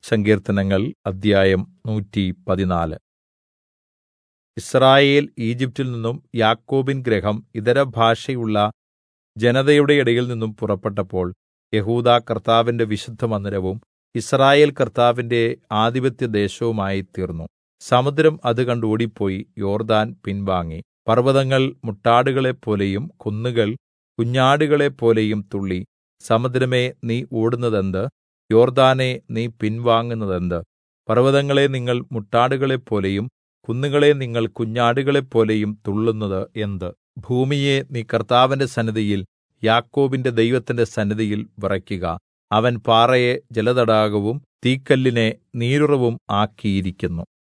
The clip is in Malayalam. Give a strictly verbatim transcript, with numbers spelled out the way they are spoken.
സങ്കീർത്തനങ്ങൾ അദ്ധ്യായം നൂറ്റി പതിനാല്. യിസ്രായേൽ ഈജിപ്റ്റിൽ നിന്നും യാക്കോബിൻ ഗൃഹം ഇതരഭാഷയുള്ള ജനതയുടെ ഇടയിൽ നിന്നും പുറപ്പെട്ടപ്പോൾ യെഹൂദാ കർത്താവിന്റെ വിശുദ്ധമന്ദിരവും യിസ്രായേൽ കർത്താവിന്റെ ആധിപത്യദേശവുമായിത്തീർന്നു. സമുദ്രം അത് കണ്ട് ഓടിപ്പോയി യോർദ്ദാൻ പിൻവാങ്ങി. പർവ്വതങ്ങൾ മുട്ടാടുകളെപ്പോലെയും കുന്നുകൾ കുഞ്ഞാടുകളെപ്പോലെയും തുള്ളി. സമുദ്രമേ, നീ ഓടുന്നതെന്ത്? യോർദ്ദാനേ, നീ പിൻവാങ്ങുന്നതെന്ത്? പർവ്വതങ്ങളെ, നിങ്ങൾ മുട്ടാടുകളെപ്പോലെയും കുന്നുകളെ, നിങ്ങൾ കുഞ്ഞാടുകളെപ്പോലെയും തുള്ളുന്നത് എന്ത്? ഭൂമിയേ, നീ കർത്താവിന്റെ സന്നിധിയിൽ, യാക്കോബിന്റെ ദൈവത്തിന്റെ സന്നിധിയിൽ വിറയ്ക്കുക. അവൻ പാറയെ ജലതടാകവും തീക്കല്ലിനെ നീരുറവും ആക്കിയിരിക്കുന്നു.